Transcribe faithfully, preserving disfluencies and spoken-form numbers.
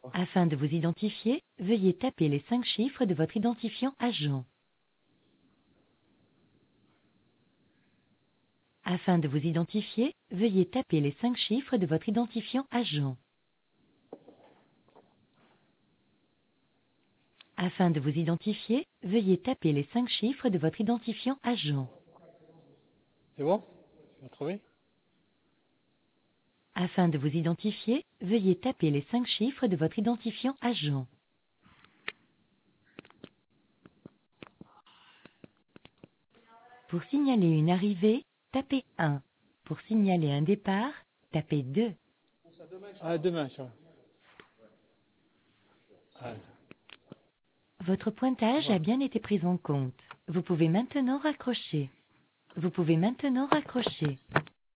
Afin de vous identifier, veuillez taper les cinq chiffres de votre identifiant agent. Afin de vous identifier, veuillez taper les cinq chiffres de votre identifiant agent. Afin de vous identifier, veuillez taper les cinq chiffres de votre identifiant agent. C'est bon? Tu l'as trouvé? Afin de vous identifier, veuillez taper les cinq chiffres de votre identifiant agent. Pour signaler une arrivée, tapez un. Pour signaler un départ, tapez deux. Ah, demain, ça. Ah, Votre pointage a bien été pris en compte. Vous pouvez maintenant raccrocher. Vous pouvez maintenant raccrocher.